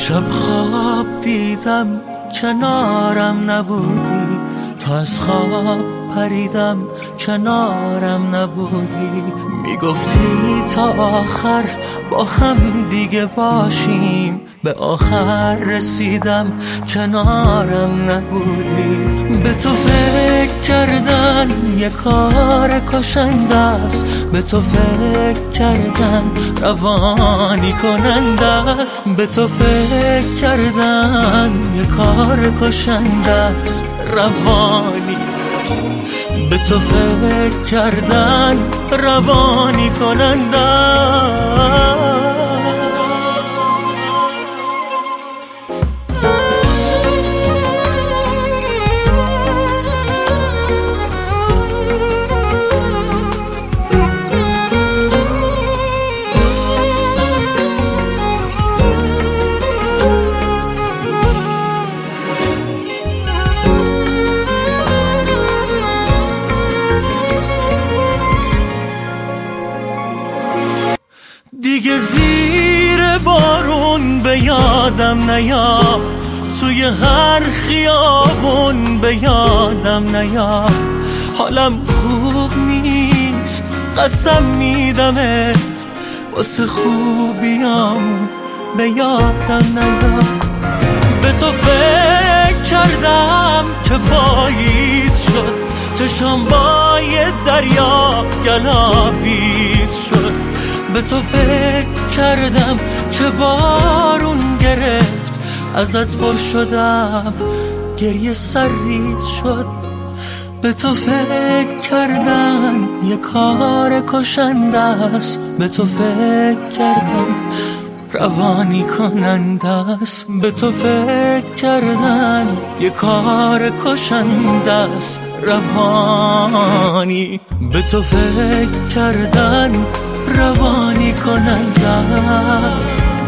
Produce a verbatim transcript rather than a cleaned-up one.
شب خواب دیدم کنارم نبودی، تا از خواب پریدم کنارم نبودی. میگفتی تا آخر با هم دیگه باشیم، به آخر رسیدم کنارم نبودی. به تو فکر کردن یه کار کشنده است، به تو فکر کردن روانی کننده است، به تو فکر کردن یه کار کشنده است روانی، به تو فکر کردن روانی کننده است. دیگه زیر بارون به یادم نیاد، توی هر خیابون به یادم نیاد. حالم خوب نیست قسم میدمت، واسه خوبیامون به یادم نیاد. به تو فکر کردم که پاییز شد، چشام با یه دریا گلاویز شد. به تو فکر کردم که بارون گرفت، ازت پر شدم گریه سرریز شد. به تو فکر کردن یه کار کشنده است، به تو فکر کردم روانی کننده است، به تو فکر کردن یه کار کشنده است روانی، به تو فکر کردن روانی کننده است.